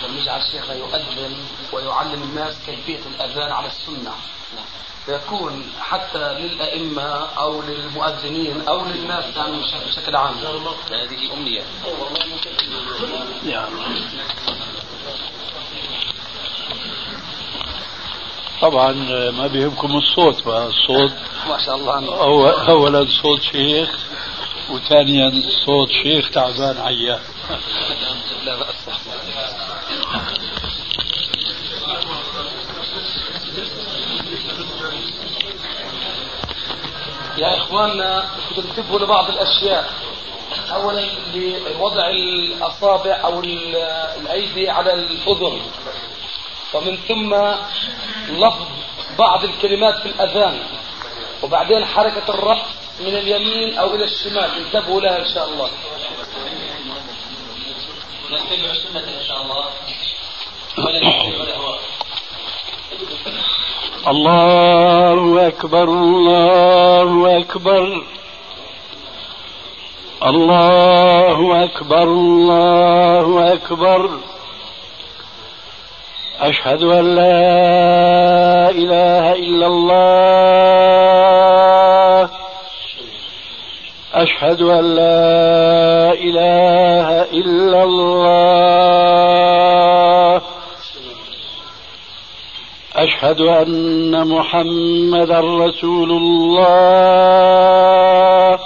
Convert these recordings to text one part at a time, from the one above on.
يجعل الشيخ يؤذن ويعلم الناس كيفية الأذان على السنة، فيكون حتى للأئمة أو للمؤذنين أو للناس يعني بشكل عام. هذه أمنية. طبعا ما بيهمكم الصوت، الصوت ما شاء الله. أولا صوت شيخ، وثانيا صوت شيخ تعبان عيان. لا بأس. يا إخواننا تنتبهوا لبعض الأشياء. أولا لوضع الأصابع أو الأيدي على الأذن، ومن ثم لفظ بعض الكلمات في الأذان، وبعدين حركة الرأس من اليمين أو إلى الشمال، انتبهوا لها إن شاء الله. نتبع السنة إن شاء الله. الله أكبر الله أكبر الله أكبر الله أكبر. أشهد أن لا إله إلا الله. أشهد أن لا إله إلا الله. أشهد أن محمدا رسول الله.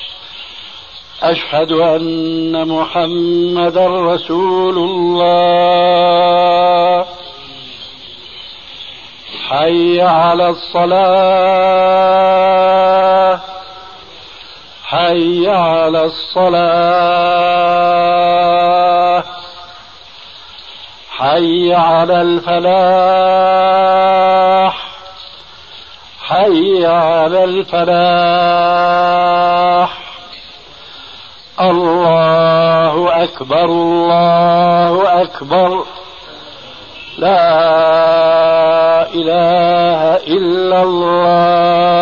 أشهد أن محمدا رسول الله. حي على الصلاة. حي على الصلاة. حي على الفلاح. حي على الفلاح. الله أكبر الله أكبر. لا إله إلا الله.